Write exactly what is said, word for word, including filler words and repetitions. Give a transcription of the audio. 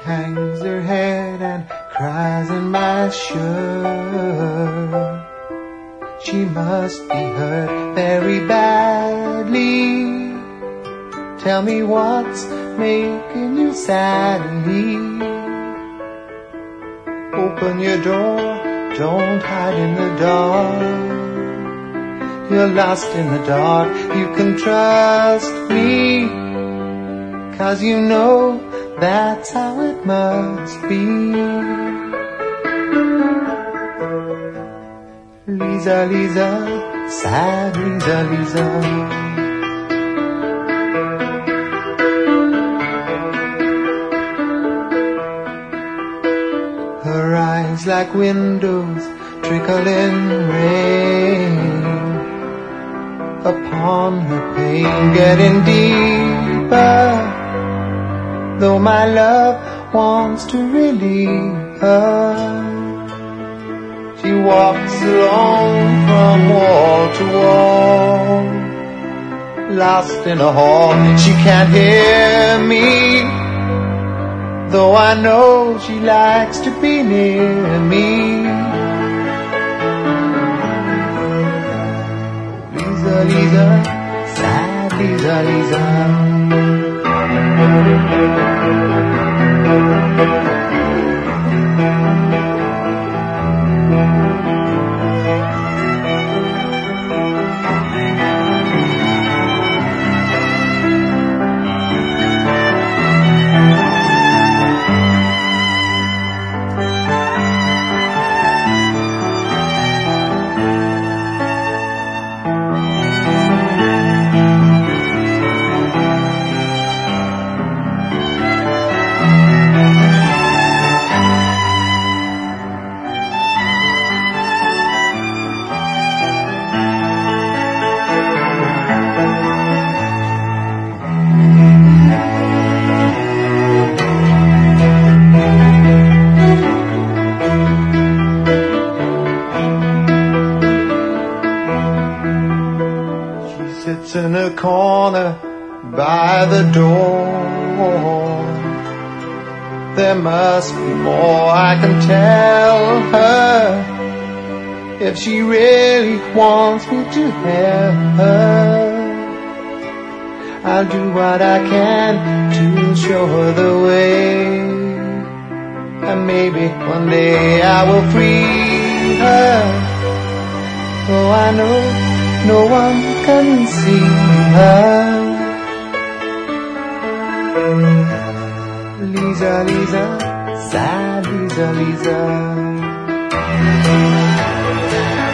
hangs her head and cries in my shirt. She must be hurt very badly. Tell me what's making you sadly. Open your door, don't hide in the dark. You're lost in the dark, you can trust me, 'cause you know that's how it must be. Lisa, Lisa, sad Lisa, Lisa. Her eyes like windows trickling rain upon her pain, getting deeper. Though my love wants to relieve her, she walks alone from wall to wall, lost in a hall. She can't hear me, though I know she likes to be near me. Lisa, Lisa, sad Lisa, Lisa. Sits in a corner by the door. There must be more I can tell her, if she really wants me to help her. I'll do what I can to show her the way, and maybe one day I will free her. Oh, I know no one can see her. Lisa, Lisa, sad Lisa, Lisa.